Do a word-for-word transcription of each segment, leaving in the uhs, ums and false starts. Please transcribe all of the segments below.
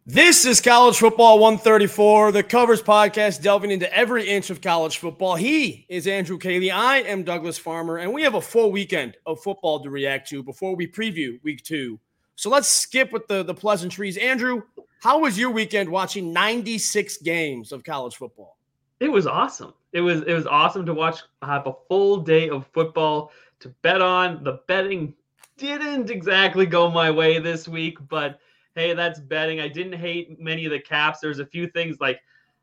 This is College Football one thirty-four, the Covers podcast delving into every inch of college football. He is Andrew Cayley. I am Douglas Farmer, and we have a full weekend of football to react to before we preview week two. So let's skip with the, the pleasantries. Andrew, how was your weekend watching ninety-six games of college football? It was awesome. It was it was awesome to watch, have a full day of football to bet on. The betting didn't exactly go my way this week, but hey, that's betting. I didn't hate many of the caps. There's a few things like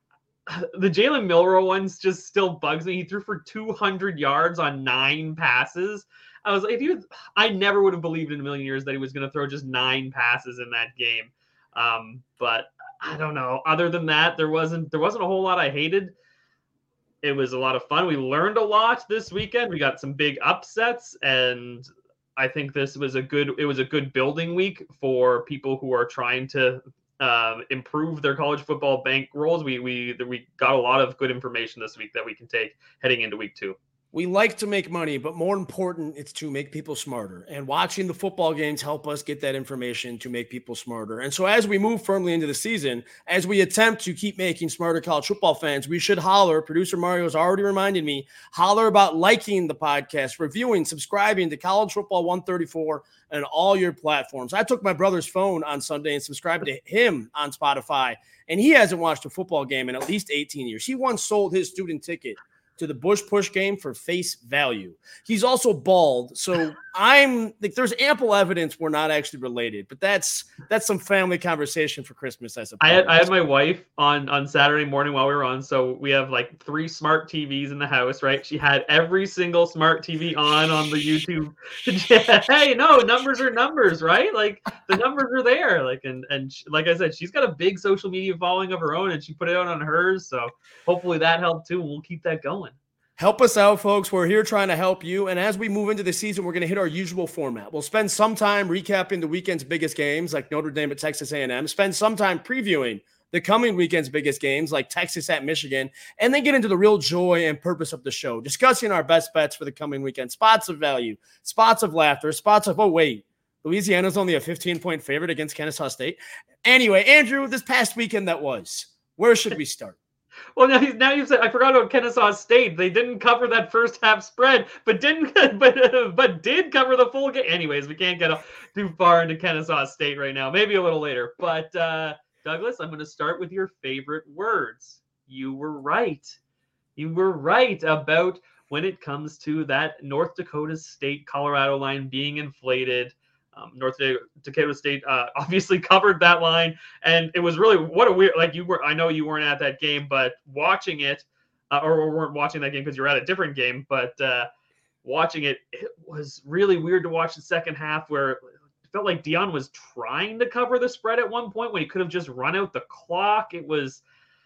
the Jalen Milroe ones just still bugs me. He threw for two hundred yards on nine passes. I was like, if you, I never would have believed in a million years that he was going to throw just nine passes in that game. Um, but I don't know. Other than that, there wasn't there wasn't a whole lot I hated. It was a lot of fun. We learned a lot this weekend. We got some big upsets, and I think this was a good, it was a good building week for people who are trying to uh, improve their college football bankrolls. We, we, we got a lot of good information this week that we can take heading into week two. We like to make money, but more important, it's to make people smarter. And watching the football games help us get that information to make people smarter. And so as we move firmly into the season, as we attempt to keep making smarter college football fans, we should holler. Producer Mario has already reminded me, holler about liking the podcast, reviewing, subscribing to College Football one thirty-four and all your platforms. I took my brother's phone on Sunday and subscribed to him on Spotify, and he hasn't watched a football game in at least eighteen years. He once sold his student ticket to the Bush Push game for face value. He's also bald, so I'm like, there's ample evidence we're not actually related, but that's that's some family conversation for Christmas, I suppose. I had, I had my wife on on Saturday morning while we were on, so we have like three smart T Vs in the house, right? She had every single smart T V on on the YouTube. Hey, no, numbers are numbers, right? Like the numbers are there. Like and and she, like I said, she's got a big social media following of her own, and she put it out on hers. So hopefully that helped too, and we'll keep that going. Help us out, folks. We're here trying to help you. And as we move into the season, we're going to hit our usual format. We'll spend some time recapping the weekend's biggest games, like Notre Dame at Texas A and M. Spend some time previewing the coming weekend's biggest games, like Texas at Michigan. And then get into the real joy and purpose of the show, discussing our best bets for the coming weekend. Spots of value, spots of laughter, spots of, oh, wait, Louisiana's only a fifteen-point favorite against Kennesaw State. Anyway, Andrew, this past weekend that was, where should we start? Well, now, now you've said, I forgot about Kennesaw State. They didn't cover that first half spread, but didn't, but uh, but did cover the full game. Anyways, we can't get too far into Kennesaw State right now. Maybe a little later. But uh, Douglas, I'm going to start with your favorite words. You were right. You were right about when it comes to that North Dakota State Colorado line being inflated. Um, North Dakota State uh, obviously covered that line, and it was really what a weird. Like you were, I know you weren't at that game, but watching it, uh, or, or weren't watching that game because you were at a different game. But uh, watching it, it was really weird to watch the second half where it felt like Deion was trying to cover the spread at one point when he could have just run out the clock. It was,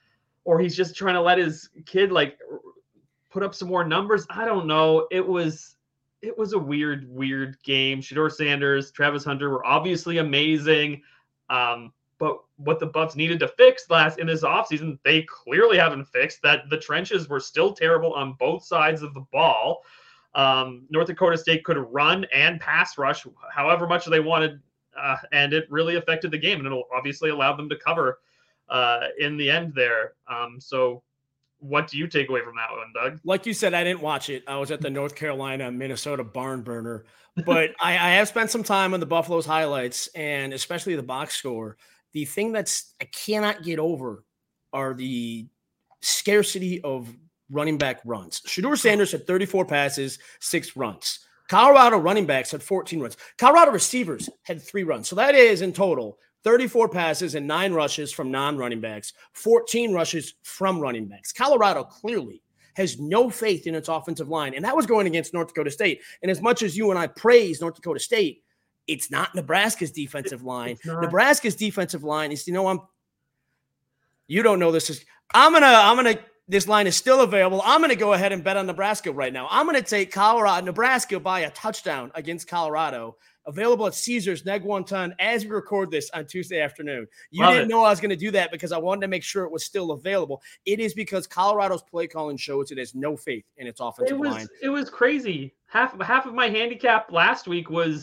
or he's just trying to let his kid like put up some more numbers. I don't know. It was. It was a weird, weird game. Shedeur Sanders, Travis Hunter were obviously amazing. Um, but what the Buffs needed to fix last in this offseason, they clearly haven't fixed. That the trenches were still terrible on both sides of the ball. Um, North Dakota State could run and pass rush however much they wanted, uh, and it really affected the game. And it'll obviously allow them to cover uh, in the end there. Um, so what do you take away from that one, Doug? Like you said, I didn't watch it. I was at the North Carolina, Minnesota barn burner, but I, I have spent some time on the Buffalo's highlights and especially the box score. The thing that's I cannot get over are the scarcity of running back runs. Shedeur Sanders had thirty-four passes, six runs. Colorado running backs had fourteen runs. Colorado receivers had three runs. So that is in total thirty-four passes and nine rushes from non-running backs, fourteen rushes from running backs. Colorado clearly has no faith in its offensive line, and that was going against North Dakota State. And as much as you and I praise North Dakota State, it's not Nebraska's defensive line. Nebraska's defensive line is, you know, I'm, you don't know this is, I'm going to, I'm going to, this line is still available. I'm going to go ahead and bet on Nebraska right now. I'm going to take Colorado, Nebraska by a touchdown against Colorado. Available at Caesars, Negwonton, as we record this on Tuesday afternoon. You Love didn't it. know I was going to do that because I wanted to make sure it was still available. It is because Colorado's play calling shows it has no faith in its offensive it was, line. It was crazy. Half half of my handicap last week was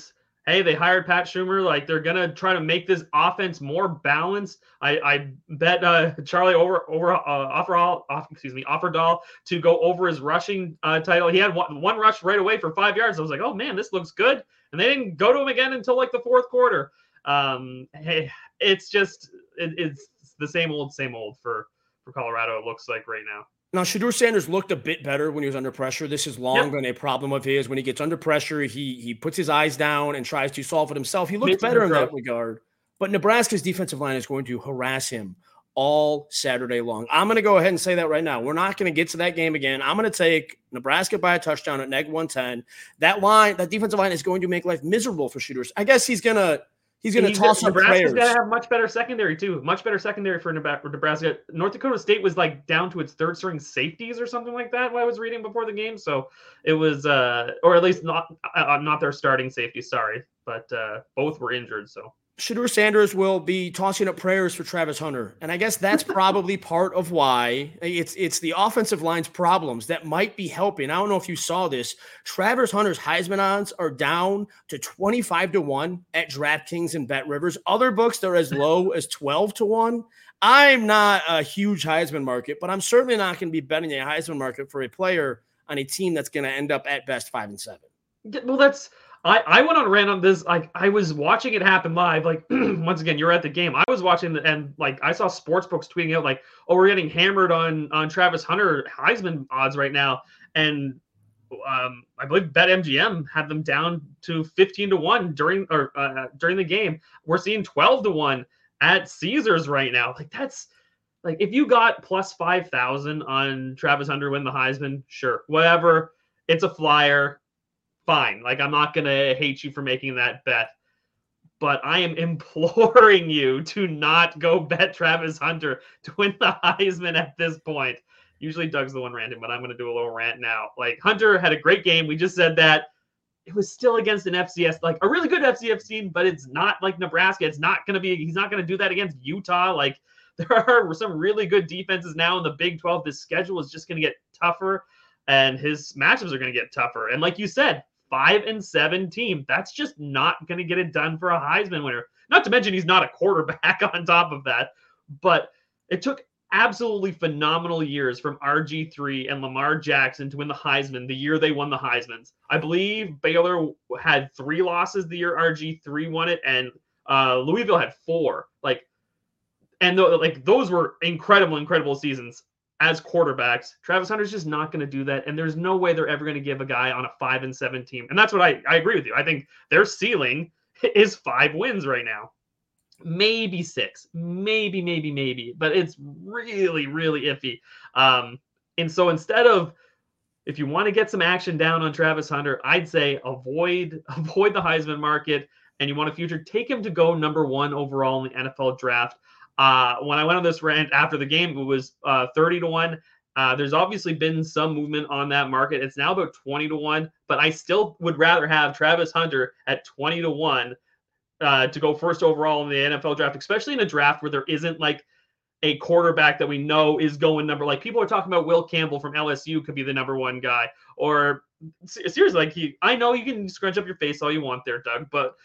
hey, they hired Pat Schumer. Like, they're going to try to make this offense more balanced. I, I bet uh, Charlie over, over, uh, Offerall, off, excuse me, Offerdahl to go over his rushing uh, title. He had one, one rush right away for five yards. I was like, oh, man, this looks good. And they didn't go to him again until like the fourth quarter. Um, hey, it's just, it, it's the same old, same old for, for Colorado, it looks like right now. Now, Shedeur Sanders looked a bit better when he was under pressure. This has long Yep. been a problem of his. When he gets under pressure, he he puts his eyes down and tries to solve it himself. He looked Makes better him in that throw. regard. But Nebraska's defensive line is going to harass him all Saturday long. I'm going to go ahead and say that right now. We're not going to get to that game again. I'm going to take Nebraska by a touchdown at neg one ten. That line, that defensive line is going to make life miserable for Shedeur. I guess he's going to He's going to toss up Nebraska's players. got to have much better secondary, too. Much better secondary for Nebraska. North Dakota State was like down to its third string safeties or something like that, what I was reading before the game. So it was, uh, or at least not uh, not their starting safety, sorry. But uh, both were injured, so. Shedeur Sanders will be tossing up prayers for Travis Hunter. And I guess that's probably part of why it's it's the offensive line's problems that might be helping. I don't know if you saw this. Travis Hunter's Heisman odds are down to twenty-five to one at DraftKings and BetRivers. Other books, they're as low as twelve to one. I'm not a huge Heisman market, but I'm certainly not going to be betting a Heisman market for a player on a team that's going to end up at best five and seven. Well, that's I, I went on a rant on this. Like, I was watching it happen live. Like, once again, you're at the game. I was watching the, and like I saw sportsbooks tweeting out like, "Oh, we're getting hammered on on Travis Hunter Heisman odds right now." And um, I believe BetMGM had them down to fifteen to one during or uh, during the game. We're seeing twelve to one at Caesars right now. Like, that's like if you got plus five thousand on Travis Hunter win the Heisman, sure, whatever. It's a flyer. Fine. Like, I'm not going to hate you for making that bet, but I am imploring you to not go bet Travis Hunter to win the Heisman at this point. Usually Doug's the one ranting, but I'm going to do a little rant now. Like, Hunter had a great game. We just said that. It was still against an F C S, like a really good F C S team, but it's not like Nebraska. It's not going to be, he's not going to do that against Utah. Like, there are some really good defenses now in the Big twelve. This schedule is just going to get tougher, and his matchups are going to get tougher. And like you said, five and seven team. That's just not going to get it done for a Heisman winner. Not to mention he's not a quarterback on top of that. But it took absolutely phenomenal years from R G three and Lamar Jackson to win the Heisman the year they won the Heismans. I believe Baylor had three losses the year R G three won it, and uh, Louisville had four. Like, and th- like those were incredible, incredible seasons. As quarterbacks, Travis Hunter's just not going to do that, and there's no way they're ever going to give a guy on a five and seven team. And that's what I, I agree with you. I think their ceiling is five wins right now, maybe six, maybe, maybe, maybe, but it's really, really iffy. Um, and so instead of, if you want to get some action down on Travis Hunter, I'd say avoid avoid the Heisman market, and you want a future, take him to go number one overall in the N F L draft. Uh, when I went on this rant after the game, it was uh, thirty to one. Uh, there's obviously been some movement on that market. It's now about twenty to one, but I still would rather have Travis Hunter at twenty to one uh, to go first overall in the N F L draft, especially in a draft where there isn't like a quarterback that we know is going number. Like, people are talking about Will Campbell from L S U could be the number one guy, or seriously, like he, I know you can scrunch up your face all you want there, Doug, but,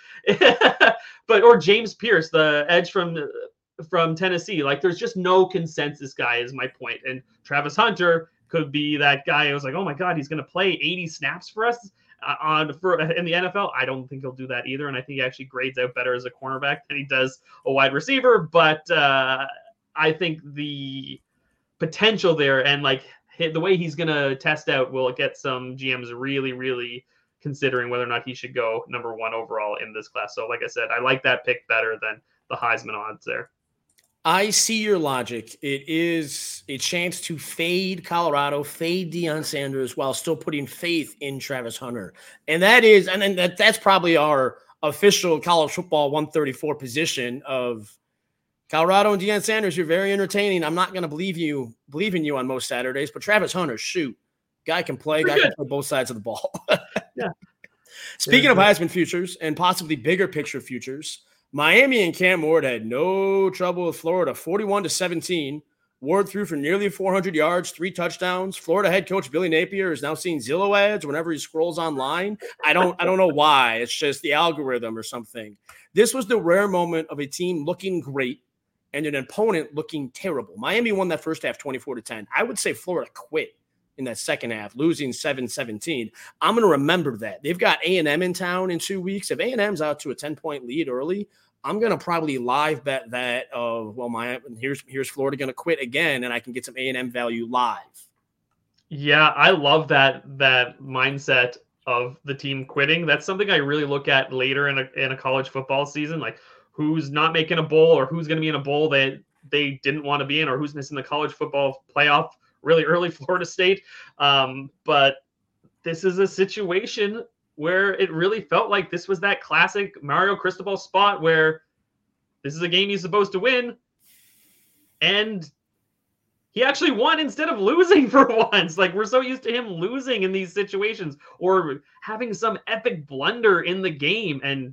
but, or James Pierce, the edge from from Tennessee. Like, there's just no consensus guy is my point. And Travis Hunter could be that guy. I was like, oh my God, he's going to play eighty snaps for us uh, on for in the N F L. I don't think he'll do that either. And I think he actually grades out better as a cornerback than he does a wide receiver. But uh, I think the potential there and like the way he's going to test out will get some G Ms really, really considering whether or not he should go number one overall in this class. So like I said, I like that pick better than the Heisman odds there. I see your logic. It is a chance to fade Colorado, fade Deion Sanders while still putting faith in Travis Hunter. And that is, and, and that, that's probably our official college football one thirty-four position of Colorado and Deion Sanders. You're very entertaining. I'm not going to believe you, believe in you on most Saturdays, but Travis Hunter, shoot, guy can play, guy can play both sides of the ball. Yeah. Speaking yeah, of Heisman futures and possibly bigger picture futures, Miami and Cam Ward had no trouble with Florida, forty-one to seventeen. Ward threw for nearly four hundred yards, three touchdowns. Florida head coach Billy Napier is now seeing Zillow ads whenever he scrolls online. I don't I don't know why. It's just the algorithm or something. This was the rare moment of a team looking great and an opponent looking terrible. Miami won that first half twenty-four to ten. I would say Florida quit in that second half, losing seven seventeen. I'm going to remember that. They've got A and M in town in two weeks. If A and M's out to a ten-point lead early, I'm going to probably live bet that of, well, my here's here's Florida going to quit again, and I can get some A and M value live. Yeah, I love that that mindset of the team quitting. That's something I really look at later in a in a college football season, like who's not making a bowl or who's going to be in a bowl that they didn't want to be in, or who's missing the college football playoff really early, Florida State. Um, but this is a situation where it really felt like this was that classic Mario Cristobal spot where this is a game he's supposed to win. And he actually won instead of losing for once. Like, we're so used to him losing in these situations or having some epic blunder in the game. And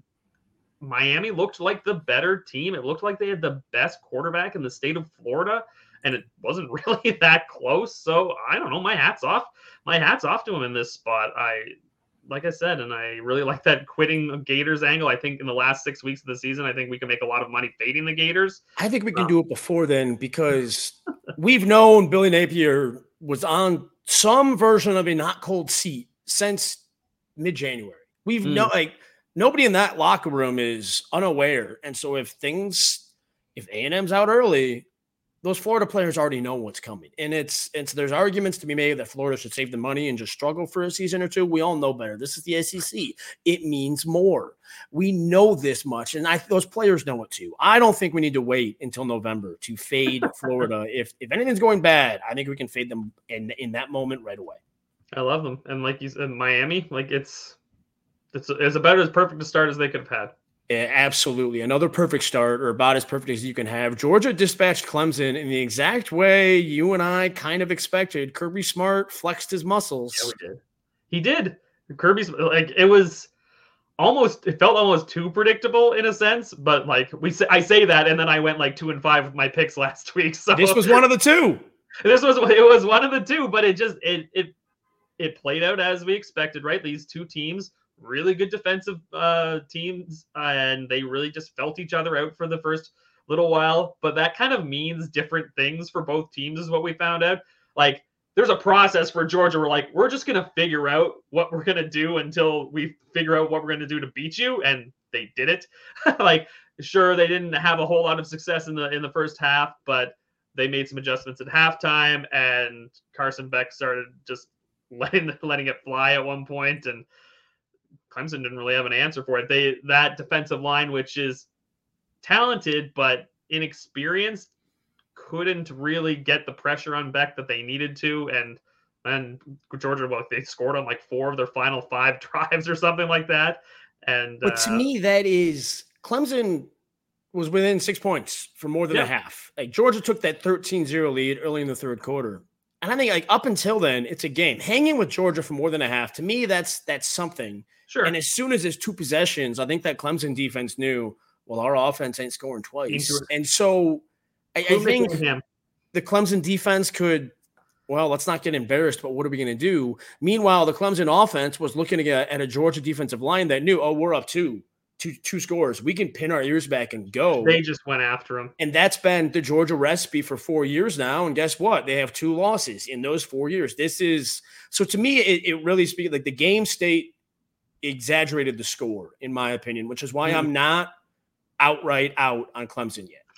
Miami looked like the better team. It looked like they had the best quarterback in the state of Florida. And it wasn't really that close. So I don't know. My hat's off. My hat's off to him in this spot. I, like I said, and I really like that quitting Gators angle. I think in the last six weeks of the season, I think we can make a lot of money fading the Gators. I think we can um, do it before then because we've known Billy Napier was on some version of a not cold seat since mid-January. We've mm. no like nobody in that locker room is unaware. And so if things, if A and M's out early, those Florida players already know what's coming. And it's, it's, there's arguments to be made that Florida should save the money and just struggle for a season or two. We all know better. This is the S E C. It means more. We know this much. And I, those players know it too. I don't think we need to wait until November to fade Florida. If, if anything's going bad, I think we can fade them in, in that moment right away. I love them. And like you said, Miami, like it's, it's, it's about as perfect a start as they could have had. Yeah, absolutely. Another perfect start, or about as perfect as you can have. Georgia dispatched Clemson in the exact way you and I kind of expected. Kirby Smart flexed his muscles. Yeah, we did. He did. Kirby's like it was almost. It felt almost too predictable in a sense. But like we say, I say that, and then I went like two and five with my picks last week. So this was one of the two. This was it was one of the two, but it just it it it played out as we expected. Right, these two teams. Really good defensive uh, teams, uh, and they really just felt each other out for the first little while. But that kind of means different things for both teams is what we found out. Like, there's a process for Georgia. We're like, we're just going to figure out what we're going to do until we figure out what we're going to do to beat you. And they did it. Like, sure, they didn't have a whole lot of success in the in the first half, but they made some adjustments at halftime, and Carson Beck started just letting letting it fly at one point, and Clemson didn't really have an answer for it. They that defensive line, which is talented but inexperienced, couldn't really get the pressure on Beck that they needed to. And and Georgia, well, they scored on like four of their final five drives or something like that. And but to uh, me, that is Clemson was within six points for more than yeah. a half. Like Georgia took that thirteen zero lead early in the third quarter. And I think like up until then, it's a game. Hanging with Georgia for more than a half, to me, that's that's something. Sure. And as soon as there's two possessions, I think that Clemson defense knew, well, our offense ain't scoring twice. And so I, I think the Clemson defense could, well, let's not get embarrassed, but what are we going to do? Meanwhile, the Clemson offense was looking at, at a Georgia defensive line that knew, oh, we're up two, two, two scores. We can pin our ears back and go. They just went after them. And that's been the Georgia recipe for four years now. And guess what? They have two losses in those four years. This is – so to me, it, it really speaks – like the game state exaggerated the score, in my opinion, which is why mm. I'm not outright out on Clemson yet.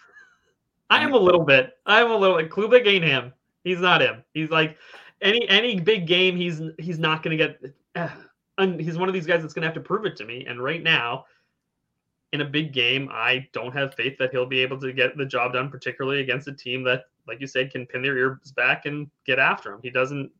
I am a little bit. I'm a little like Klubnik ain't him. He's not him. He's like any any big game. He's he's not going to get. Uh, and he's one of these guys that's going to have to prove it to me. And right now, in a big game, I don't have faith that he'll be able to get the job done, particularly against a team that, like you said, can pin their ears back and get after him. He doesn't.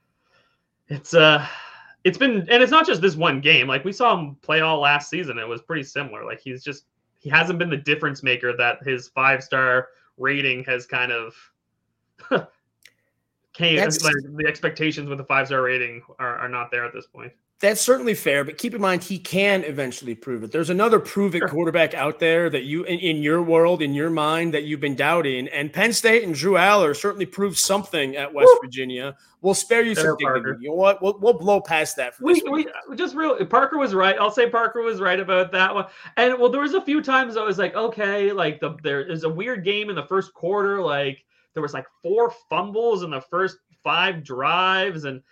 It's uh It's been, and it's not just this one game. Like we saw him play all last season. It was pretty similar. Like he's just, he hasn't been the difference maker that his five-star rating has kind of can't That's like the expectations with a five-star rating are, are not there at this point. That's certainly fair, but keep in mind he can eventually prove it. There's another prove it Sure. quarterback out there that you, in, in your world, in your mind, that you've been doubting. And Penn State and Drew Aller certainly proved something at West Woo! Virginia. We'll spare you some dignity. Parker. You know what? We'll, we'll blow past that. For we, this we just real Parker was right. I'll say Parker was right about that one. And well, there was a few times I was like, okay, like the there is a weird game in the first quarter. Like there was like four fumbles in the first five drives, and.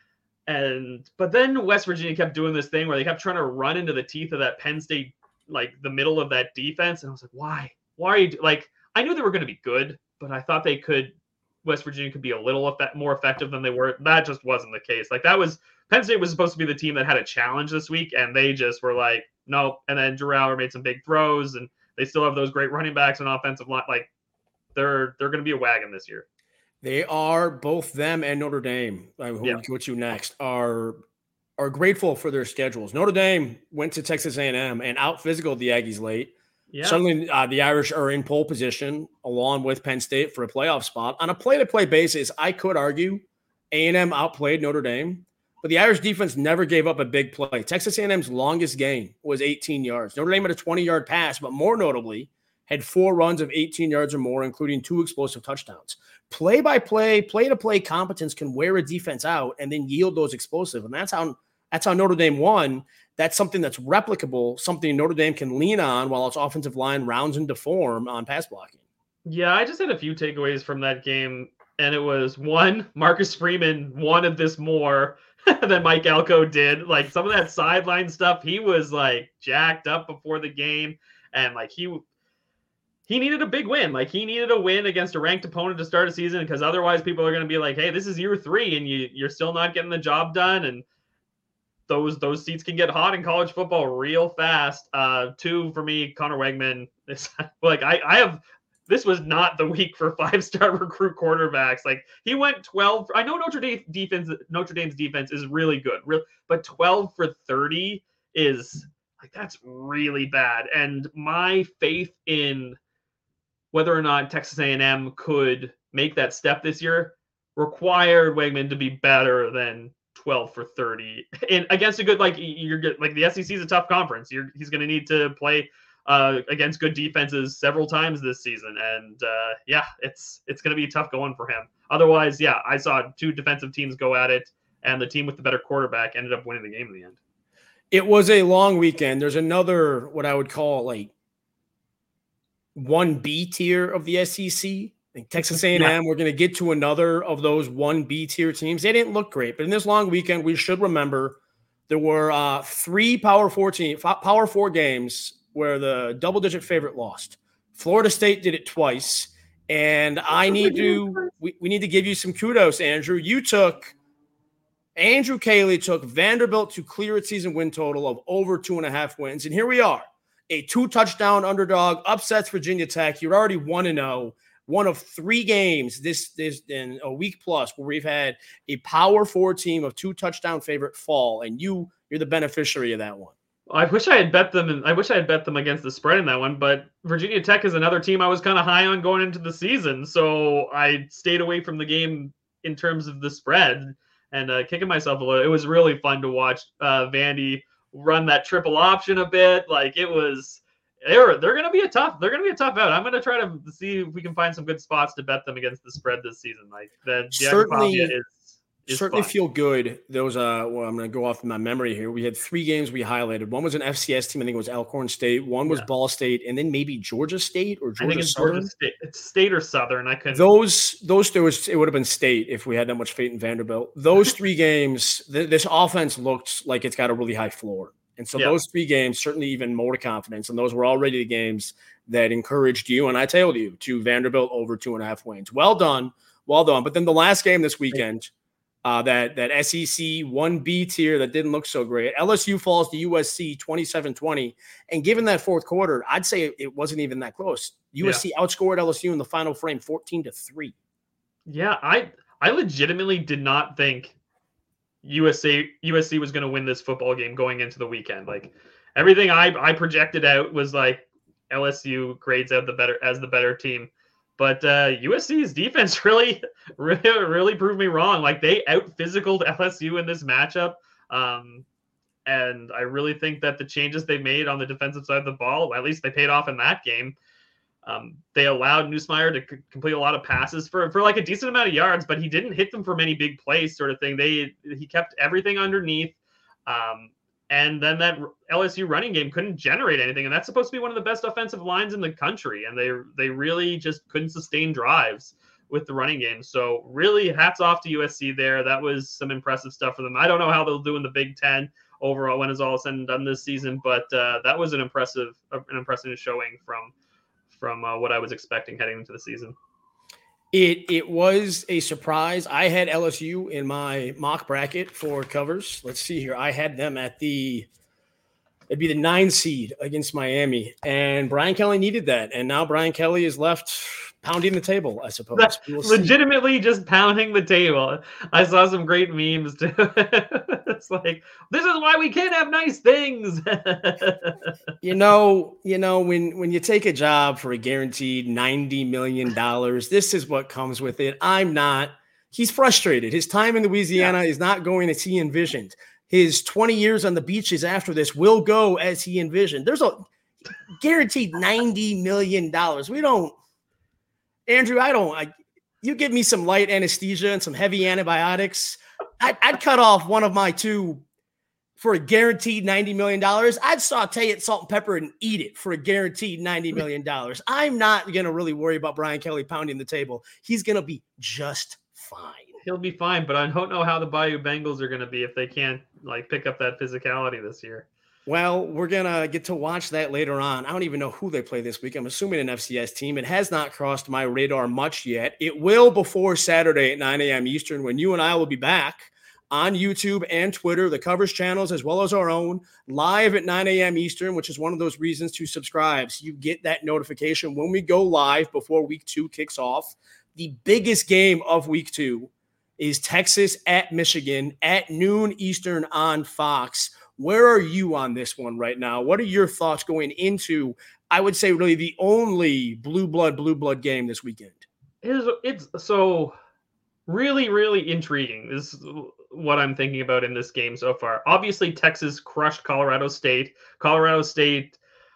And but then West Virginia kept doing this thing where they kept trying to run into the teeth of that Penn State, like the middle of that defense. And I was like, why? Why are you do-? like? I knew they were going to be good, but I thought they could. West Virginia could be a little effect- more effective than they were. That just wasn't the case. Like that was Penn State was supposed to be the team that had a challenge this week, and they just were like, nope. And then Drew Aller made some big throws, and they still have those great running backs and offensive line. Like they're they're going to be a wagon this year. They are, both them and Notre Dame, who yeah. will get you next, are are grateful for their schedules. Notre Dame went to Texas A and M and out-physicaled the Aggies late. Yeah. Suddenly, uh, the Irish are in pole position along with Penn State for a playoff spot. On a play-to-play basis, I could argue A and M outplayed Notre Dame, but the Irish defense never gave up a big play. Texas A and M's longest gain was eighteen yards. Notre Dame had a twenty-yard pass, but more notably, had four runs of eighteen yards or more, including two explosive touchdowns. Play-by-play, play-to-play competence can wear a defense out and then yield those explosive. And that's how that's how Notre Dame won. That's something that's replicable, something Notre Dame can lean on while its offensive line rounds into form on pass blocking. Yeah, I just had a few takeaways from that game. And it was, one, Marcus Freeman wanted this more than Mike Elko did. Like, some of that sideline stuff, he was, like, jacked up before the game. And, like, he – He needed a big win. Like he needed a win against a ranked opponent to start a season, because otherwise people are going to be like, hey, this is year three and you, you're still not getting the job done. And those those seats can get hot in college football real fast. Uh, two, for me, Connor Wegman. Is, like I, I have – this was not the week for five-star recruit quarterbacks. Like he went twelve – I know Notre Dame defense, Notre Dame's defense is really good, real, but twelve for thirty is – like that's really bad. And my faith in – whether or not Texas A and M could make that step this year required Wegman to be better than twelve for thirty and against a good, like you're good. Like the S E C is a tough conference. You're, he's going to need to play uh, against good defenses several times this season. And uh, yeah, it's, it's going to be tough going for him. Otherwise, yeah, I saw two defensive teams go at it, and the team with the better quarterback ended up winning the game in the end. It was a long weekend. There's another, what I would call like one B tier of the S E C. I think Texas A and M, yeah. We're going to get to another of those one B tier teams. They didn't look great, but in this long weekend, we should remember there were uh, three Power Four team, Power Four games where the double-digit favorite lost. Florida State did it twice, and I need to we, we need to give you some kudos, Andrew. You took Andrew Cayley took Vanderbilt to clear its season win total of over two and a half wins, and here we are. A two-touchdown underdog, upsets Virginia Tech. You're already one and oh. One of three games this, this in a week plus where we've had a Power Four team of two-touchdown favorite fall, and you, you're the beneficiary of that one. I wish I had bet them, and I wish I had bet them against the spread in that one, but Virginia Tech is another team I was kind of high on going into the season, so I stayed away from the game in terms of the spread and uh, kicking myself a little. It was really fun to watch uh, Vandy run that triple option a bit. Like it was, they're they're gonna be a tough, they're gonna be a tough out. I'm gonna try to see if we can find some good spots to bet them against the spread this season. Like that, certainly is, is certainly fun. Feel good. Those uh, well, I'm gonna go off my memory here. We had three games we highlighted. One was an F C S team. I think it was Alcorn State. One was yeah. Ball State, and then maybe Georgia State or Georgia I think it's Southern. Georgia State. It's State or Southern. I couldn't. Those those there was it would have been State if we had that much faith in Vanderbilt. Those three games, th- this offense looked like it's got a really high floor. And so yeah. those three games certainly even more confidence. And those were already the games that encouraged you, and I told you, to Vanderbilt over two and a half wins. Well done. Well done. But then the last game this weekend, uh, that, that S E C one B tier that didn't look so great. L S U falls to U S C twenty-seven twenty. And given that fourth quarter, I'd say it wasn't even that close. U S C yeah. outscored L S U in the final frame fourteen to three. Yeah, I I legitimately did not think U S C U S C was going to win this football game going into the weekend. Like everything I I projected out was like L S U grades out the better as the better team. But uh, U S C's defense really, really, really proved me wrong. Like they out-physicaled L S U in this matchup. Um, and I really think that the changes they made on the defensive side of the ball, at least they paid off in that game. Um, they allowed Nussmeier to c- complete a lot of passes for, for like a decent amount of yards, but he didn't hit them for many big plays sort of thing. They He kept everything underneath. Um, and then that L S U running game couldn't generate anything. And that's supposed to be one of the best offensive lines in the country. And they they really just couldn't sustain drives with the running game. So really hats off to U S C there. That was some impressive stuff for them. I don't know how they'll do in the Big Ten overall when it's all said and done this season, but uh, that was an impressive an impressive showing from from uh, what I was expecting heading into the season. It it was a surprise. I had L S U in my mock bracket for covers. Let's see here. I had them at the it'd be the nine seed against Miami, and Brian Kelly needed that. And now Brian Kelly is left pounding the table, I suppose. We'll legitimately see. Just pounding the table. I saw some great memes too. It's like, this is why we can't have nice things. you know, you know, when when you take a job for a guaranteed ninety million dollars, this is what comes with it. I'm not. He's frustrated. His time in Louisiana yeah. is not going as he envisioned. His twenty years on the beaches after this will go as he envisioned. There's a guaranteed ninety million dollars. We don't. Andrew, I don't. I, you give me some light anesthesia and some heavy antibiotics, I'd, I'd cut off one of my two for a guaranteed ninety million dollars. I'd saute it, salt and pepper, and eat it for a guaranteed ninety million dollars. I'm not going to really worry about Brian Kelly pounding the table. He's going to be just fine. He'll be fine, but I don't know how the Bayou Bengals are going to be if they can't like pick up that physicality this year. Well, we're going to get to watch that later on. I don't even know who they play this week. I'm assuming an F C S team. It has not crossed my radar much yet. It will before Saturday at nine a.m. Eastern when you and I will be back on YouTube and Twitter, the Covers channels, as well as our own, live at nine a.m. Eastern, which is one of those reasons to subscribe. So you get that notification when we go live before week two kicks off. The biggest game of week two is Texas at Michigan at noon Eastern on Fox. Where are you on this one right now? What are your thoughts going into, I would say, really the only blue blood, blue blood game this weekend? It is, it's so really, really intriguing. This is what I'm thinking about in this game so far. Obviously, Texas crushed Colorado State. Colorado State,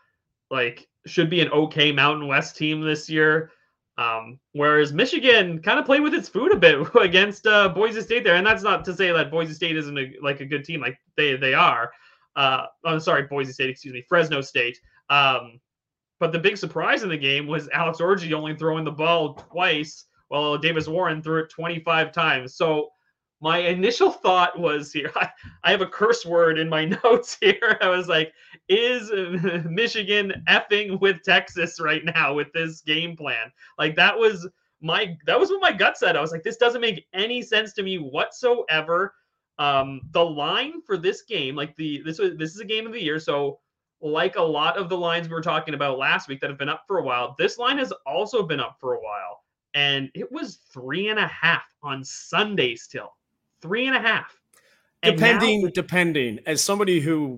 like, should be an okay Mountain West team this year. Um, whereas Michigan kind of played with its food a bit against uh, Boise State there. And that's not to say that Boise State isn't a, like a good team. Like they, they are. Uh, I'm sorry, Boise State, excuse me, Fresno State. Um, but the big surprise in the game was Alex Orji only throwing the ball twice while Davis Warren threw it twenty-five times. So my initial thought was here, I, I have a curse word in my notes here. I was like, is Michigan effing with Texas right now with this game plan? Like that was my, that was what my gut said. I was like, this doesn't make any sense to me whatsoever. Um, the line for this game, like the, this was, this is a game of the year. So like a lot of the lines we were talking about last week that have been up for a while, this line has also been up for a while. And it was three and a half on Sunday still. Three and a half. And depending, now, depending. As somebody who,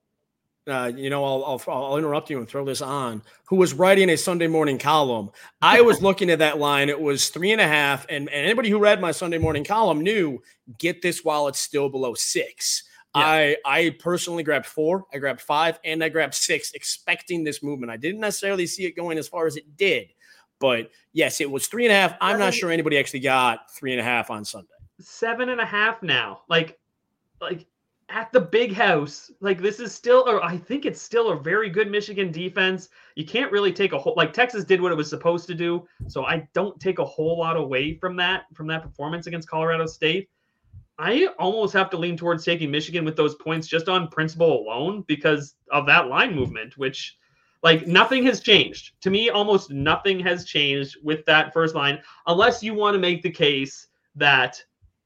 uh, you know, I'll, I'll I'll interrupt you and throw this on. Who was writing a Sunday morning column? I was looking at that line. It was three and a half, and, and anybody who read my Sunday morning column knew get this while it's still below six. Yeah. I I personally grabbed four, I grabbed five, and I grabbed six, expecting this movement. I didn't necessarily see it going as far as it did, but yes, it was three and a half. I'm not sure anybody actually got three and a half on Sunday. Seven and a half now, like, like at the big house, like this is still, or I think it's still a very good Michigan defense. You can't really take a whole, like Texas did what it was supposed to do. So I don't take a whole lot away from that, from that performance against Colorado State. I almost have to lean towards taking Michigan with those points just on principle alone because of that line movement, which like nothing has changed. To me, almost nothing has changed with that first line, unless you want to make the case that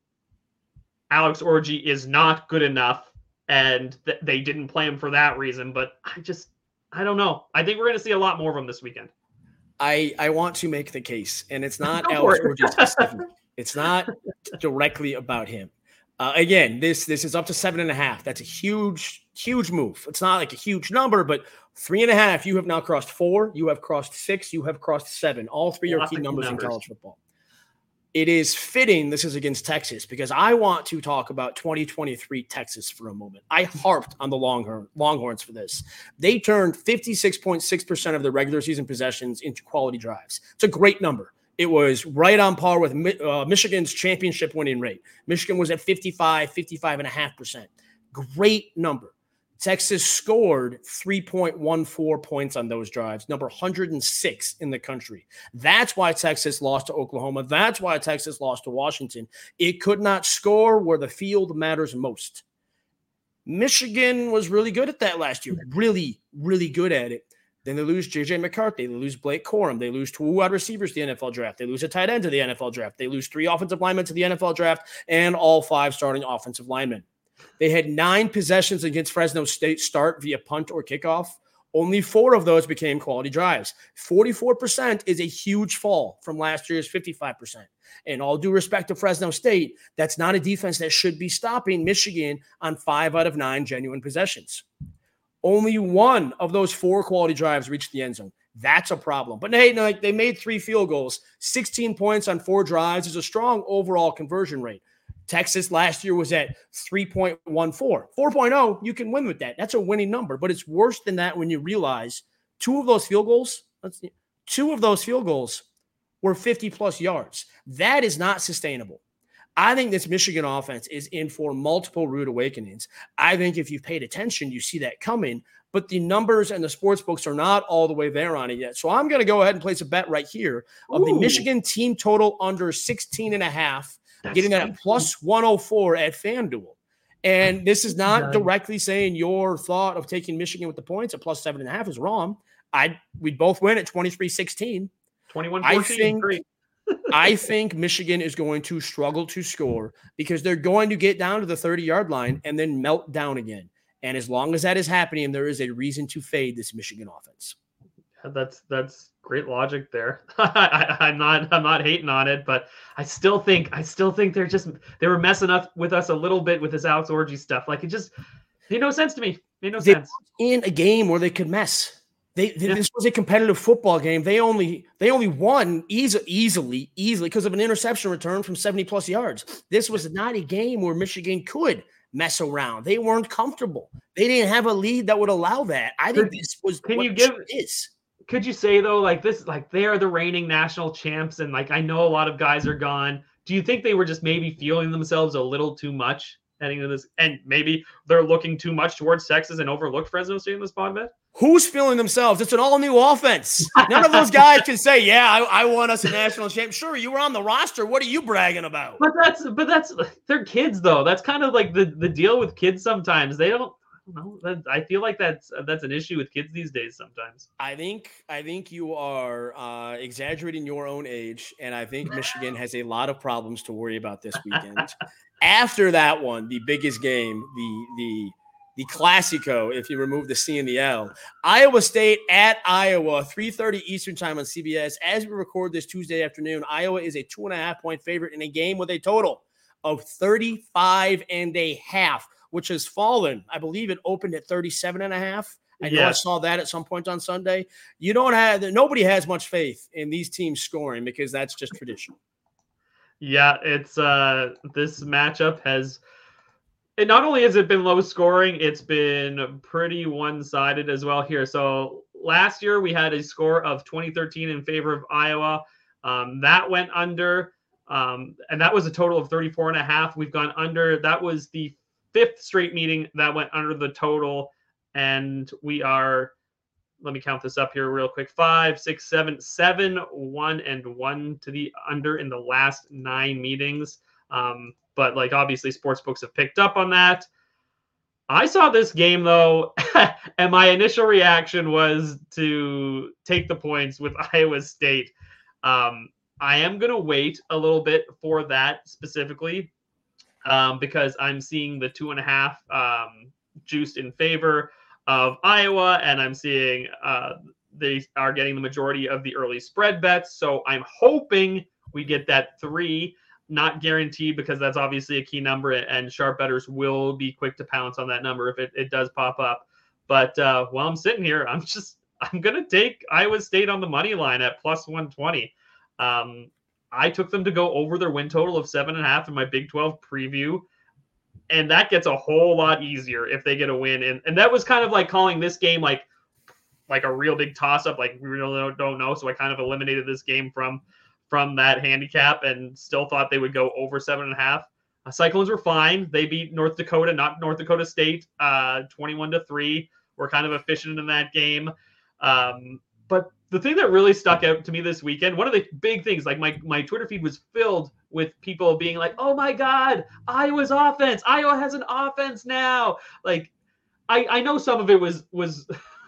Alex Orji is not good enough and th- they didn't play him for that reason. But I just, I don't know. I think we're going to see a lot more of him this weekend. I, I want to make the case, and it's not Alex Orji specific. It's not directly about him. Uh, again, this this is up to seven and a half. That's a huge, huge move. It's not like a huge number, but Three and a half, you have now crossed four. You have crossed six. You have crossed seven. All three are Lots key of key numbers in numbers. college football. It is fitting this is against Texas because I want to talk about twenty twenty-three Texas for a moment. I harped on the Longhorn, Longhorns for this. They turned fifty-six point six percent of their regular season possessions into quality drives. It's a great number. It was right on par with uh, Michigan's championship winning rate. Michigan was at fifty-five, fifty-five and a half percent. Great number. Texas scored three point one four points on those drives, number one hundred six in the country. That's why Texas lost to Oklahoma. That's why Texas lost to Washington. It could not score where the field matters most. Michigan was really good at that last year, really, really good at it. Then they lose J J McCarthy. They lose Blake Corum. They lose two wide receivers to the N F L draft. They lose a tight end to the N F L draft. They lose three offensive linemen to the N F L draft and all five starting offensive linemen. They had nine possessions against Fresno State start via punt or kickoff. Only four of those became quality drives. forty-four percent is a huge fall from last year's fifty-five percent. And all due respect to Fresno State, that's not a defense that should be stopping Michigan on five out of nine genuine possessions. Only one of those four quality drives reached the end zone. That's a problem. But hey, no, they made three field goals. sixteen points on four drives is a strong overall conversion rate. Texas last year was at three point one four. four point oh, you can win with that. That's a winning number, but it's worse than that when you realize two of those field goals, let's see, two of those field goals were fifty plus yards. That is not sustainable. I think this Michigan offense is in for multiple rude awakenings. I think if you've paid attention, you see that coming, but the numbers and the sports books are not all the way there on it yet. So I'm going to go ahead and place a bet right here of Ooh. the Michigan team total under sixteen and a half. That's getting that at plus one oh four at FanDuel. And this is not directly saying your thought of taking Michigan with the points at plus seven and a half is wrong. I we'd both win at twenty-three sixteen. twenty-one fourteen. I think, I think Michigan is going to struggle to score because they're going to get down to the thirty-yard line and then melt down again. And as long as that is happening, there is a reason to fade this Michigan offense. That's that's great logic there. I, I'm not I'm not hating on it, but I still think I still think they're just they were messing up with us a little bit with this Alex Orgy stuff. Like it just made no sense to me. Made no they sense. In a game where they could mess. They, they yeah. This was a competitive football game. They only they only won easy, easily easily because of an interception return from seventy plus yards. This was not a game where Michigan could mess around. They weren't comfortable. They didn't have a lead that would allow that. I think this was can what you give is. Could you say though, like this, like they are the reigning national champs, and like I know a lot of guys are gone. Do you think they were just maybe feeling themselves a little too much heading into this, and maybe they're looking too much towards Texas and overlooked Fresno State in this spot bet? Who's feeling themselves? It's an all-new offense. None of those guys can say, "Yeah, I, I won us a national champ." Sure, you were on the roster. What are you bragging about? But that's, but that's, they're kids though. That's kind of like the the deal with kids. Sometimes they don't. No, I feel like that's that's an issue with kids these days sometimes. I think I think you are uh, exaggerating your own age, and I think Michigan has a lot of problems to worry about this weekend. After that one, the biggest game, the the the Classico, if you remove the C and the L, Iowa State at Iowa, three thirty Eastern time on C B S. As we record this Tuesday afternoon, Iowa is a two and a half point favorite in a game with a total of thirty-five and a half. Which has fallen. I believe it opened at thirty-seven and a half. I know yes. I saw that at some point on Sunday. You don't have, nobody has much faith in these teams scoring because that's just tradition. Yeah, it's uh, this matchup has, it not only has it been low scoring, it's been pretty one-sided as well here. So last year we had a score of twenty thirteen in favor of Iowa. Um, that went under, um, and that was a total of thirty-four and a half. We've gone under. That was the fifth straight meeting that went under the total, and we are, let me count this up here real quick, five, six, seven, seven, one, and one to the under in the last nine meetings. Um, but like obviously sports books have picked up on that. I saw this game though, and my initial reaction was to take the points with Iowa State. Um, I am going to wait a little bit for that specifically. Um, because I'm seeing the two and a half um, juiced in favor of Iowa, and I'm seeing uh, they are getting the majority of the early spread bets. So I'm hoping we get that three, not guaranteed because that's obviously a key number, and sharp bettors will be quick to pounce on that number if it, it does pop up. But uh, while I'm sitting here, I'm just I'm gonna take Iowa State on the money line at plus one twenty. Um, I took them to go over their win total of seven and a half in my Big twelve preview. And that gets a whole lot easier if they get a win. And, and that was kind of like calling this game like like a real big toss-up. Like, we really don't, don't know. So I kind of eliminated this game from from that handicap and still thought they would go over seven and a half. Uh, Cyclones were fine. They beat North Dakota, not North Dakota State, uh, twenty-one to three. We're kind of efficient in that game. Um, but the thing that really stuck out to me this weekend, one of the big things, like my, my Twitter feed was filled with people being like, oh my God, Iowa's offense. Iowa has an offense now. Like, I, I know some of it was, was,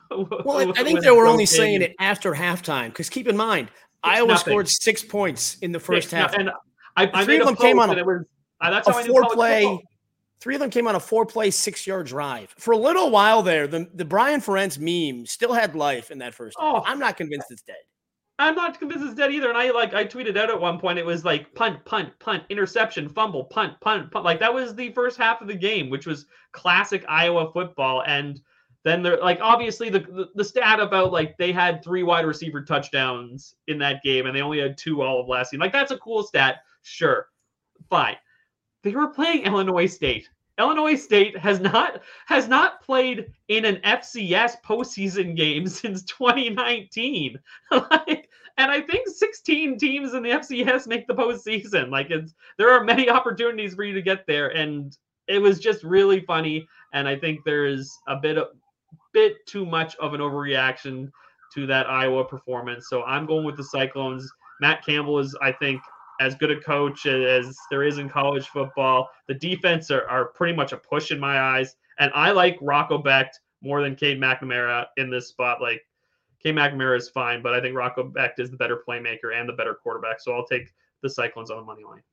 well, I think they were only saying it after halftime. Because keep in mind, Iowa nothing. scored six points in the first it's half. Not, and I, I three made of them a came on a, it was, uh, that's a how I knew four college play. football. Three of them came on a four-play, six-yard drive. For a little while there, the, the Brian Ferentz meme still had life in that first half. Oh, I'm not convinced it's dead. I'm not convinced it's dead either. And I like I tweeted out at one point, it was like punt, punt, punt, interception, fumble, punt, punt, punt. Like that was the first half of the game, which was classic Iowa football. And then they're like, obviously the, the, the stat about like they had three wide receiver touchdowns in that game and they only had two all of last season. Like that's a cool stat. Sure. Fine. They were playing Illinois State. Illinois State has not has not played in an F C S postseason game since twenty nineteen. Like, and I think sixteen teams in the F C S make the postseason. Like it's there are many opportunities for you to get there, and it was just really funny. And I think there's a bit of bit too much of an overreaction to that Iowa performance. So I'm going with the Cyclones. Matt Campbell is, I think, as good a coach as there is in college football. The defense are, are pretty much a push in my eyes. And I like Rocco Becht more than Cade McNamara in this spot. Like, Cade McNamara is fine, but I think Rocco Becht is the better playmaker and the better quarterback. So I'll take the Cyclones on the money line.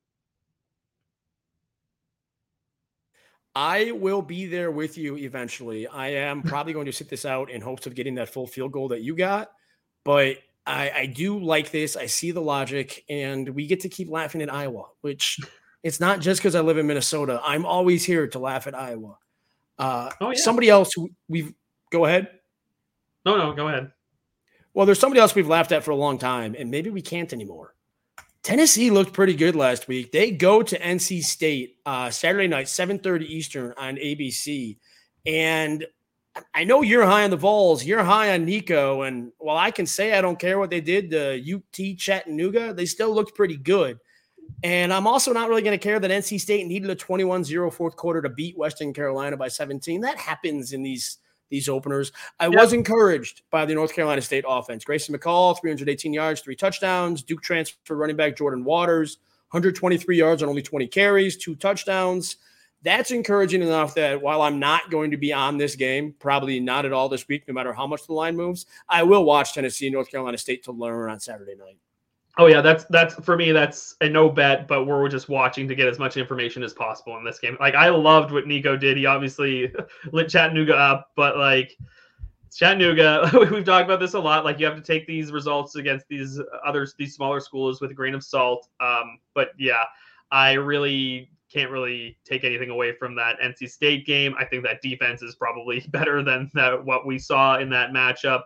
I will be there with you eventually. I am probably going to sit this out in hopes of getting that full field goal that you got. But I, I do like this. I see the logic, and we get to keep laughing at Iowa, which it's not just because I live in Minnesota. I'm always here to laugh at Iowa. Uh, oh, yeah. Somebody else who we've – go ahead. No, no, go ahead. Well, there's somebody else we've laughed at for a long time, and maybe we can't anymore. Tennessee looked pretty good last week. They go to N C State uh, Saturday night, seven thirty Eastern on A B C. And I know you're high on the Vols. You're high on Nico. And while I can say I don't care what they did to U T Chattanooga, they still looked pretty good. And I'm also not really going to care that N C State needed a twenty-one zero fourth quarter to beat Western Carolina by seventeen. That happens in these these openers. I yep. was encouraged by the North Carolina State offense. Grayson McCall, three hundred eighteen yards, three touchdowns. Duke transfer running back Jordan Waters, one hundred twenty-three yards on only twenty carries, two touchdowns. That's encouraging enough that while I'm not going to be on this game, probably not at all this week, no matter how much the line moves, I will watch Tennessee and North Carolina State to learn on Saturday night. Oh, yeah, that's that's for me, that's a no bet, but we're just watching to get as much information as possible in this game. Like, I loved what Nico did. He obviously lit Chattanooga up, but like Chattanooga, we've talked about this a lot. Like, you have to take these results against these others, these smaller schools with a grain of salt. Um, but yeah, I really can't really take anything away from that N C State game. I think that defense is probably better than that, what we saw in that matchup.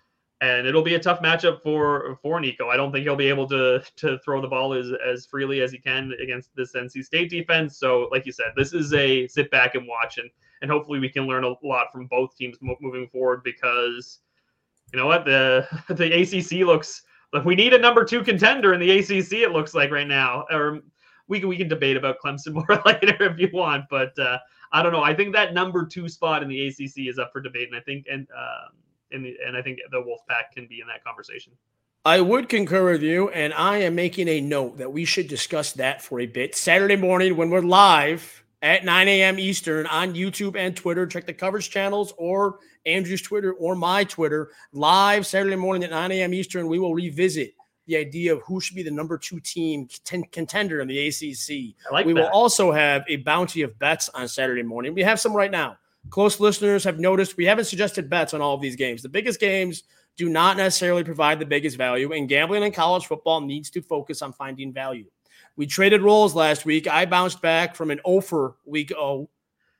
And it'll be a tough matchup for, for Nico. I don't think he'll be able to to throw the ball as, as freely as he can against this N C State defense. So, like you said, this is a sit back and watch, and, and hopefully we can learn a lot from both teams mo- moving forward because, you know what, the the A C C looks like we need a number two contender in the A C C, it looks like right now. Or we can, we can debate about Clemson more later if you want, but uh, I don't know. I think that number two spot in the A C C is up for debate, and I think and um, And, the, and I think the Wolfpack can be in that conversation. I would concur with you, and I am making a note that we should discuss that for a bit. Saturday morning when we're live at nine a.m. Eastern on YouTube and Twitter. Check the coverage channels or Andrew's Twitter or my Twitter. Live Saturday morning at nine a.m. Eastern, we will revisit the idea of who should be the number two team contender in the A C C. I like we that. will also have a bounty of bets on Saturday morning. We have some right now. Close listeners have noticed we haven't suggested bets on all of these games. The biggest games do not necessarily provide the biggest value, and gambling in college football needs to focus on finding value. We traded roles last week. I bounced back from an oh for week oh,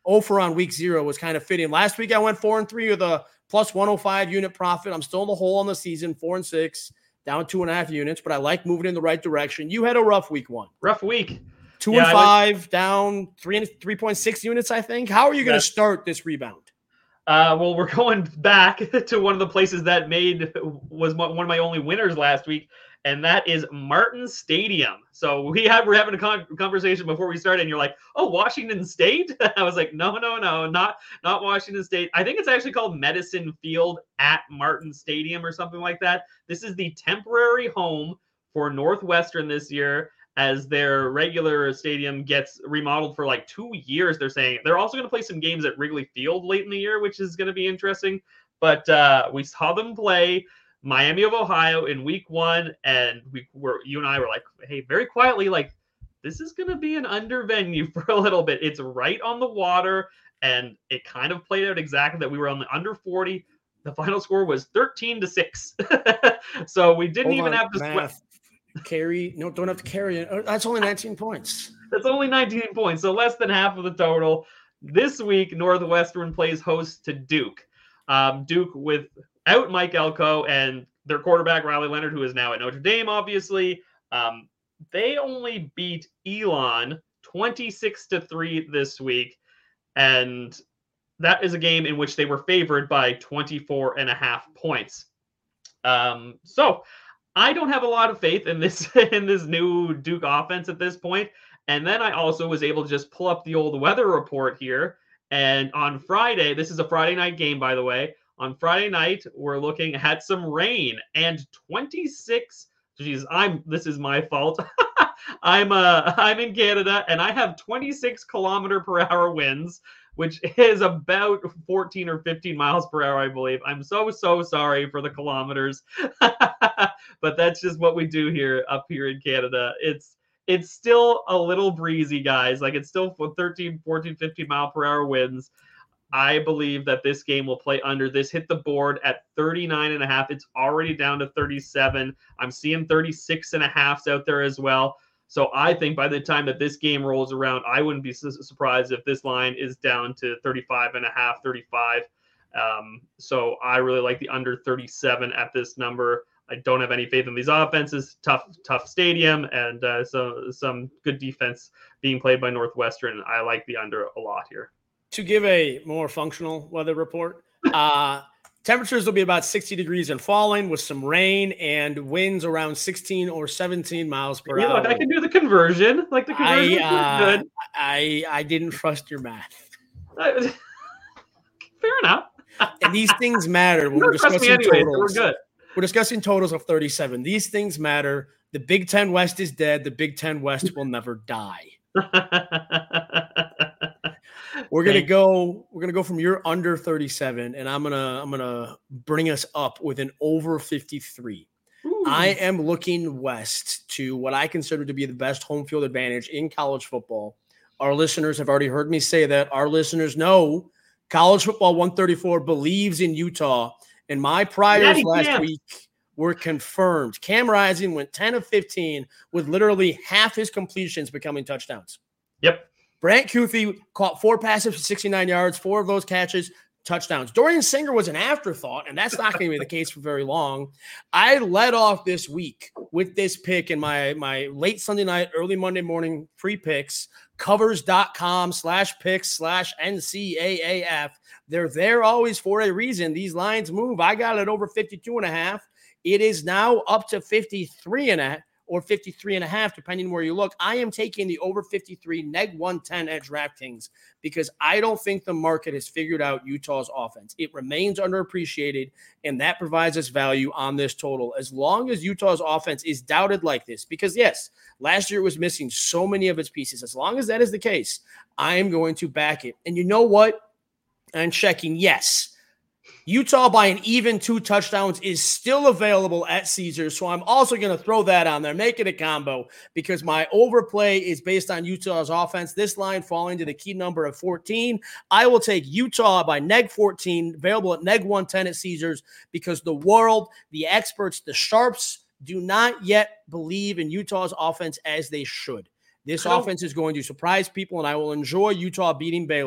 oh for on week zero was kind of fitting. Last week I went four and three with a plus one oh five unit profit. I'm still in the hole on the season, four and six, down two and a half units, but I like moving in the right direction. You had a rough week one. Rough week. Two yeah, and five, like, down three and three point six units, I think. How are you going to start this rebound? Uh, well, we're going back to one of the places that made was one of my only winners last week, and that is Martin Stadium. So we have we're having a con- conversation before we started, and you're like, "Oh, Washington State?" I was like, "No, no, no, not not Washington State. I think it's actually called Medicine Field at Martin Stadium or something like that. This is the temporary home for Northwestern this year, as their regular stadium gets remodeled for like two years, they're saying. They're also going to play some games at Wrigley Field late in the year, which is going to be interesting. But uh, we saw them play Miami of Ohio in week one, and we were you and I were like, hey, very quietly, like, this is going to be an under venue for a little bit. It's right on the water, and it kind of played out exactly that. We were on the under forty. The final score was thirteen to six. So we didn't Hold even on, have to sweat. Carry no, don't have to carry it. That's only nineteen points. That's only nineteen points, so less than half of the total. This week, Northwestern plays host to Duke. Um, Duke without Mike Elko and their quarterback Riley Leonard, who is now at Notre Dame, obviously. Um, they only beat Elon twenty-six to three this week, and that is a game in which they were favored by twenty-four and a half points. Um, so. I don't have a lot of faith in this in this new Duke offense at this point. And then I also was able to just pull up the old weather report here. And on Friday, this is a Friday night game, by the way. On Friday night, we're looking at some rain and twenty-six. Geez, I'm. This is my fault. I'm uh I'm in Canada and I have twenty-six kilometer per hour winds, which is about fourteen or fifteen miles per hour, I believe. I'm so, so sorry for the kilometers, but that's just what we do here up here in Canada. It's it's still a little breezy, guys. Like, it's still thirteen, fourteen, fifteen mile per hour winds. I believe that this game will play under. This hit the board at thirty-nine and a half. It's already down to thirty-seven. I'm seeing thirty-six and a halves out there as well. So I think by the time that this game rolls around, I wouldn't be su- surprised if this line is down to thirty-five and a half, thirty-five. Um, so I really like the under thirty-seven at this number. I don't have any faith in these offenses. Tough, tough stadium, and uh, so some good defense being played by Northwestern. I like the under a lot here. To give a more functional weather report, uh, temperatures will be about sixty degrees and falling with some rain and winds around sixteen or seventeen miles per yeah, hour. Look, I can do the conversion. Like the conversion I, uh, good. I, I didn't trust your math. Fair enough. And these things matter when you we're discussing anyway, totals. So we're good. We're discussing totals of thirty-seven. These things matter. The Big Ten West is dead. The Big Ten West will never die. We're gonna go. We're gonna go from your under thirty-seven, and I'm gonna. I'm gonna bring us up with an over fifty-three. Ooh. I am looking west to what I consider to be the best home field advantage in college football. Our listeners have already heard me say that. Our listeners know College Football one thirty-four believes in Utah, and my priors last can. week were confirmed. Cam Rising went ten of fifteen with literally half his completions becoming touchdowns. Yep. Brant Kuithe caught four passes for sixty-nine yards, four of those catches, touchdowns. Dorian Singer was an afterthought, and that's not going to be the case for very long. I led off this week with this pick in my, my late Sunday night, early Monday morning free picks, covers.com slash picks slash NCAAF. They're there always for a reason. These lines move. I got it over fifty-two and a half. It is now up to fifty-three and a half. Or fifty-three and a half, depending where you look. I am taking the over fifty-three neg one ten at DraftKings because I don't think the market has figured out Utah's offense. It remains underappreciated, and that provides us value on this total. As long as Utah's offense is doubted like this, because yes, last year it was missing so many of its pieces. As long as that is the case, I am going to back it. And you know what? I'm checking, yes. Utah by an even two touchdowns is still available at Caesars, so I'm also going to throw that on there, make it a combo, because my overplay is based on Utah's offense. This line falling to the key number of fourteen. I will take Utah by neg fourteen, available at neg one ten at Caesars, because the world, the experts, the sharps do not yet believe in Utah's offense as they should. This offense is going to surprise people, and I will enjoy Utah beating Baylor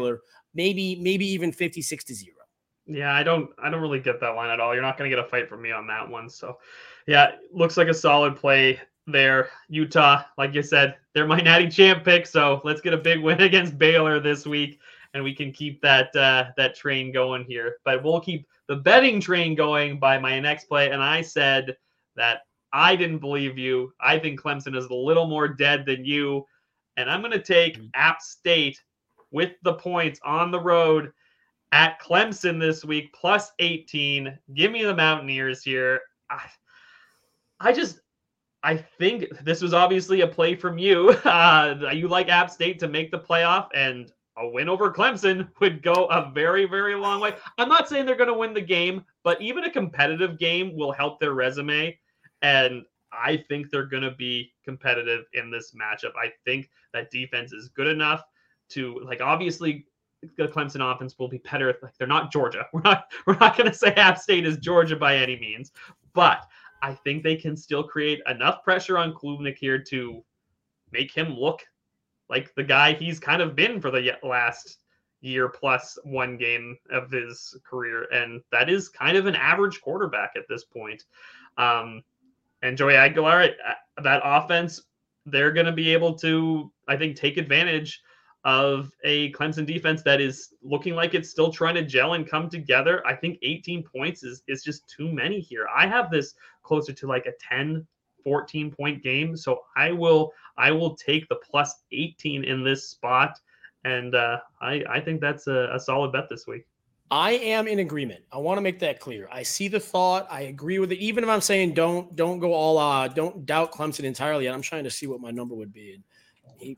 maybe maybe even fifty-six to zero. Yeah, I don't I don't really get that line at all. You're not going to get a fight from me on that one. So, yeah, looks like a solid play there. Utah, like you said, they're my natty champ pick. So let's get a big win against Baylor this week, and we can keep that uh, that train going here. But we'll keep the betting train going by my next play. And I said that I didn't believe you. I think Clemson is a little more dead than you. And I'm going to take App State with the points on the road at Clemson this week, plus eighteen. Give me the Mountaineers here. I, I just, I think this was obviously a play from you. Uh, you like App State to make the playoff, and a win over Clemson would go a very, very long way. I'm not saying they're going to win the game, but even a competitive game will help their resume. And I think they're going to be competitive in this matchup. I think that defense is good enough to, like, obviously, the Clemson offense will be better. Like, they're not Georgia. We're not we're not going to say App State is Georgia by any means, but I think they can still create enough pressure on Klubnik here to make him look like the guy he's kind of been for the last year plus one game of his career, and that is kind of an average quarterback at this point. Um, and Joey Aguilar, that offense, they're going to be able to, I think, take advantage of a Clemson defense that is looking like it's still trying to gel and come together. I think eighteen points is, is just too many here. I have this closer to like a ten, fourteen point game. So I will, I will take the plus eighteen in this spot. And uh, I, I think that's a, a solid bet this week. I am in agreement. I want to make that clear. I see the thought. I agree with it. Even if I'm saying don't, don't go all, uh, don't doubt Clemson entirely. And I'm trying to see what my number would be. He,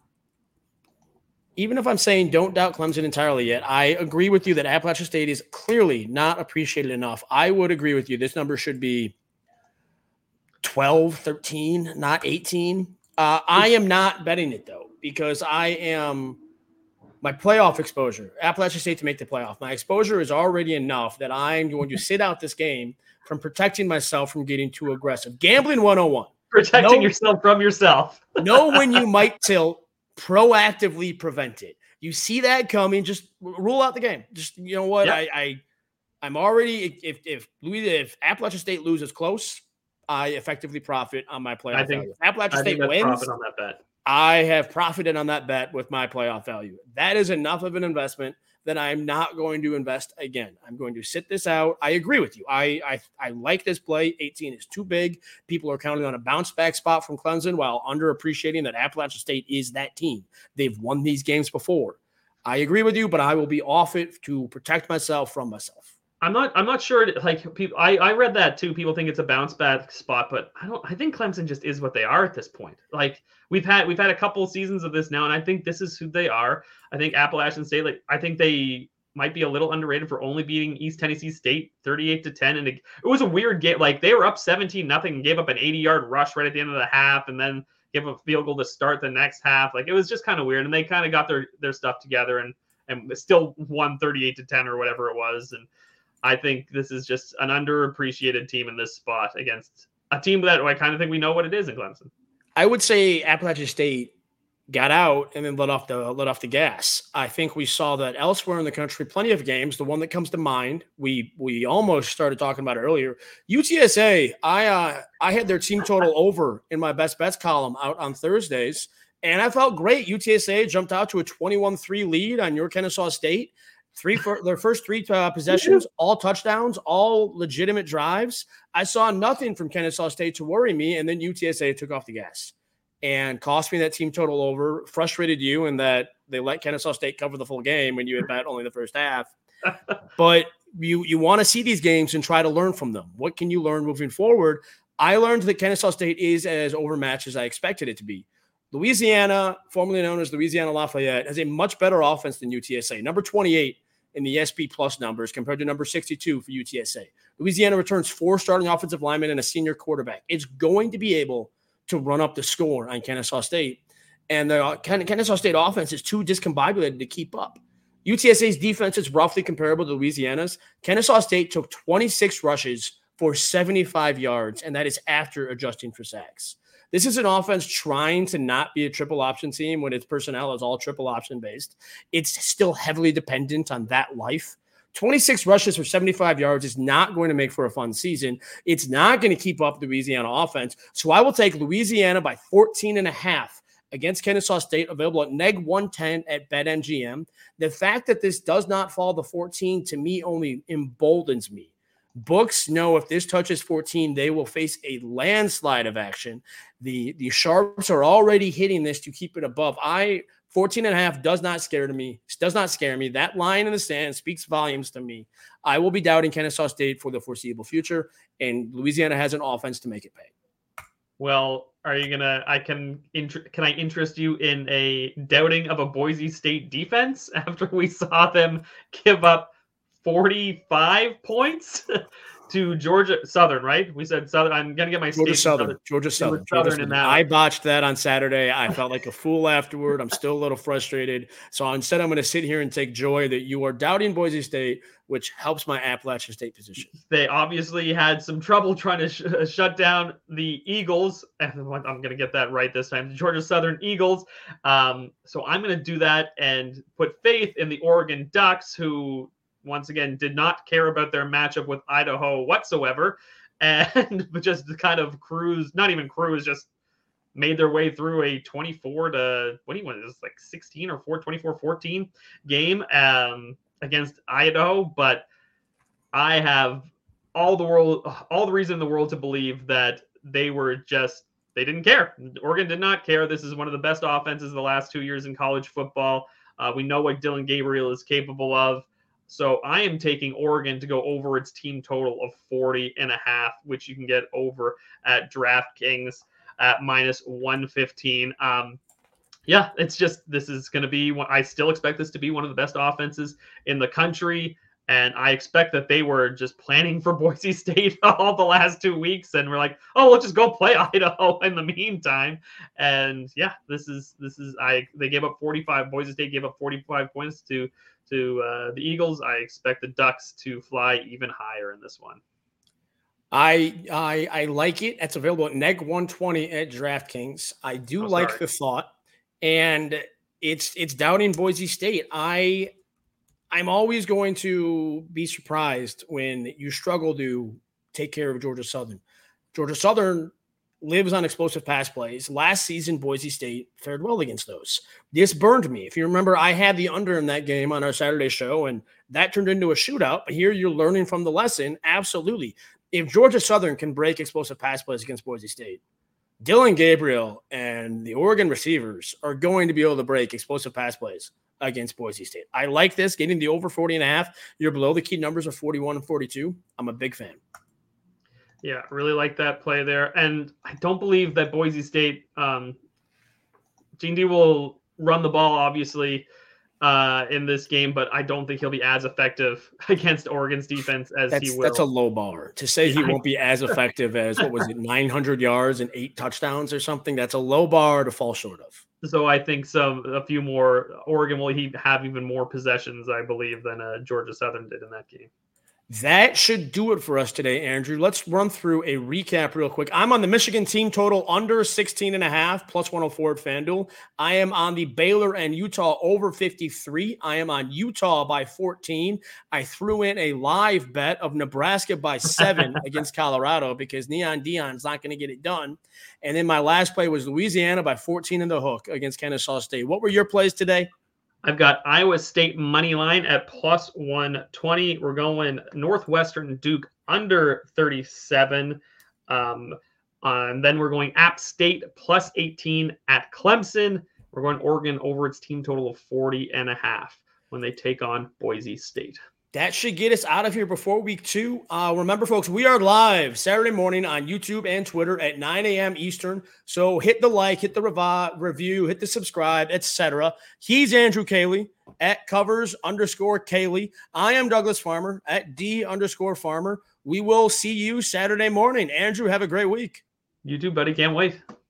Even if I'm saying don't doubt Clemson entirely yet, I agree with you that Appalachian State is clearly not appreciated enough. I would agree with you. This number should be twelve, thirteen, not eighteen. Uh, I am not betting it, though, because I am my playoff exposure, Appalachian State to make the playoff. My exposure is already enough that I'm going to sit out this game from protecting myself from getting too aggressive. Gambling one oh one. Protecting know, yourself from yourself. Know when you might tilt. Proactively prevent it. You see that coming, just rule out the game. Just, you know what? Yeah. I, I, I'm already, if, if Louis, if Appalachian State loses close, I effectively profit on my playoff I think, value. If Appalachian I State think wins, profit on that bet. I have profited on that bet with my playoff value. That is enough of an investment that I'm not going to invest again. I'm going to sit this out. I agree with you. I, I I like this play. eighteen is too big. People are counting on a bounce back spot from Clemson while underappreciating that Appalachian State is that team. They've won these games before. I agree with you, but I will be off it to protect myself from myself. I'm not. I'm not sure. Like people, I, I read that too. People think it's a bounce back spot, but I don't. I think Clemson just is what they are at this point. Like we've had, we've had a couple seasons of this now, and I think this is who they are. I think Appalachian State. Like I think they might be a little underrated for only beating East Tennessee State thirty-eight to ten, and it, it was a weird game. Like they were up seventeen nothing and gave up an eighty yard rush right at the end of the half, and then gave up a field goal to start the next half. Like it was just kind of weird, and they kind of got their their stuff together and and still won thirty-eight to ten or whatever it was, and. I think this is just an underappreciated team in this spot against a team that I kind of think we know what it is in Clemson. I would say Appalachian State got out and then let off the let off the gas. I think we saw that elsewhere in the country, plenty of games. The one that comes to mind, we we almost started talking about it earlier. U T S A, I uh, I had their team total over in my best bets column out on Thursdays, and I felt great. U T S A jumped out to a twenty-one three lead on your Kennesaw State. Three for their first three uh, possessions, all touchdowns, all legitimate drives. I saw nothing from Kennesaw State to worry me, and then U T S A took off the gas and cost me that team total over. Frustrated you in that they let Kennesaw State cover the full game when you had bet only the first half. But you you want to see these games and try to learn from them. What can you learn moving forward? I learned that Kennesaw State is as overmatched as I expected it to be. Louisiana, formerly known as Louisiana Lafayette, has a much better offense than U T S A. Number twenty-eight in the S P plus numbers compared to number sixty-two for U T S A. Louisiana returns four starting offensive linemen and a senior quarterback. It's going to be able to run up the score on Kennesaw State. And the Kennesaw State offense is too discombobulated to keep up. U T S A's defense is roughly comparable to Louisiana's. Kennesaw State took twenty-six rushes for seventy-five yards, and that is after adjusting for sacks. This is an offense trying to not be a triple option team when its personnel is all triple option based. It's still heavily dependent on that life. twenty-six rushes for seventy-five yards is not going to make for a fun season. It's not going to keep up the Louisiana offense. So I will take Louisiana by fourteen and a half against Kennesaw State, available at neg one ten at BetMGM. The fact that this does not fall to fourteen, to me, only emboldens me. Books know if this touches fourteen, they will face a landslide of action. The, the Sharps are already hitting this to keep it above. I fourteen and a half does not scare to me. Does not scare me. That line in the sand speaks volumes to me. I will be doubting Kennesaw State for the foreseeable future, and Louisiana has an offense to make it pay. Well, are you gonna? I can. Can I interest you in a doubting of a Boise State defense after we saw them give up forty-five points to Georgia Southern, right? We said Southern. I'm gonna get my Georgia state Southern. Southern. Georgia Southern. Southern, Georgia in Southern. that. I botched that on Saturday. I felt like a fool afterward. I'm still a little frustrated. So instead, I'm going to sit here and take joy that you are doubting Boise State, which helps my Appalachian State position. They obviously had some trouble trying to sh- shut down the Eagles. I'm going to get that right this time. The Georgia Southern Eagles. Um, so I'm going to do that and put faith in the Oregon Ducks, who once again did not care about their matchup with Idaho whatsoever, and just kind of cruise, not even cruise, just made their way through a twenty-four to what do you want? It was like sixteen or four, twenty-four fourteen game um, against Idaho. But I have all the world, all the reason in the world to believe that they were just, they didn't care. Oregon did not care. This is one of the best offenses of the last two years in college football. Uh, we know what Dylan Gabriel is capable of. So I am taking Oregon to go over its team total of forty and a half, which you can get over at DraftKings at minus one fifteen. Um, yeah, it's just, this is going to be, I still expect this to be one of the best offenses in the country. And I expect that they were just planning for Boise State all the last two weeks. And we're like, oh, we'll just go play Idaho in the meantime. And yeah, this is, this is, I, they gave up forty-five, Boise State gave up forty-five points to, to uh, the Eagles. I expect the Ducks to fly even higher in this one. I I I like it. It's available at neg one twenty at DraftKings. I do oh, like the thought, and it's it's doubting Boise State. I I'm always going to be surprised when you struggle to take care of Georgia Southern. Georgia Southern lives on explosive pass plays. Last season, Boise State fared well against those. This burned me. If you remember, I had the under in that game on our Saturday show, and that turned into a shootout. But here you're learning from the lesson. Absolutely. If Georgia Southern can break explosive pass plays against Boise State, Dylan Gabriel and the Oregon receivers are going to be able to break explosive pass plays against Boise State. I like this, getting the over forty and a half. You're below the key numbers of forty-one and forty-two. I'm a big fan. Yeah, really like that play there. And I don't believe that Boise State, um, Gene D will run the ball, obviously, uh, in this game, but I don't think he'll be as effective against Oregon's defense as that's, he will. That's a low bar. To say he won't be as effective as, what was it, nine hundred yards and eight touchdowns or something, that's a low bar to fall short of. So I think some a few more, Oregon will he have even more possessions, I believe, than uh, Georgia Southern did in that game. That should do it for us today, Andrew. Let's run through a recap real quick. I'm on the Michigan team total under sixteen and a half, plus one oh four at FanDuel. I am on the Baylor and Utah over fifty-three. I am on Utah by fourteen. I threw in a live bet of Nebraska by seven against Colorado because Neon Dion's not going to get it done. And then my last play was Louisiana by fourteen in the hook against Kennesaw State. What were your plays today? I've got Iowa State money line at plus one twenty. We're going Northwestern Duke under thirty-seven. Um, and then we're going App State plus eighteen at Clemson. We're going Oregon over its team total of forty and a half when they take on Boise State. That should get us out of here before week two. Uh, remember, folks, we are live Saturday morning on YouTube and Twitter at nine a.m. Eastern. So hit the like, hit the revi- review, hit the subscribe, et cetera. He's Andrew Cayley at covers underscore Cayley. I am Douglas Farmer at D underscore Farmer. We will see you Saturday morning. Andrew, have a great week. You too, buddy. Can't wait.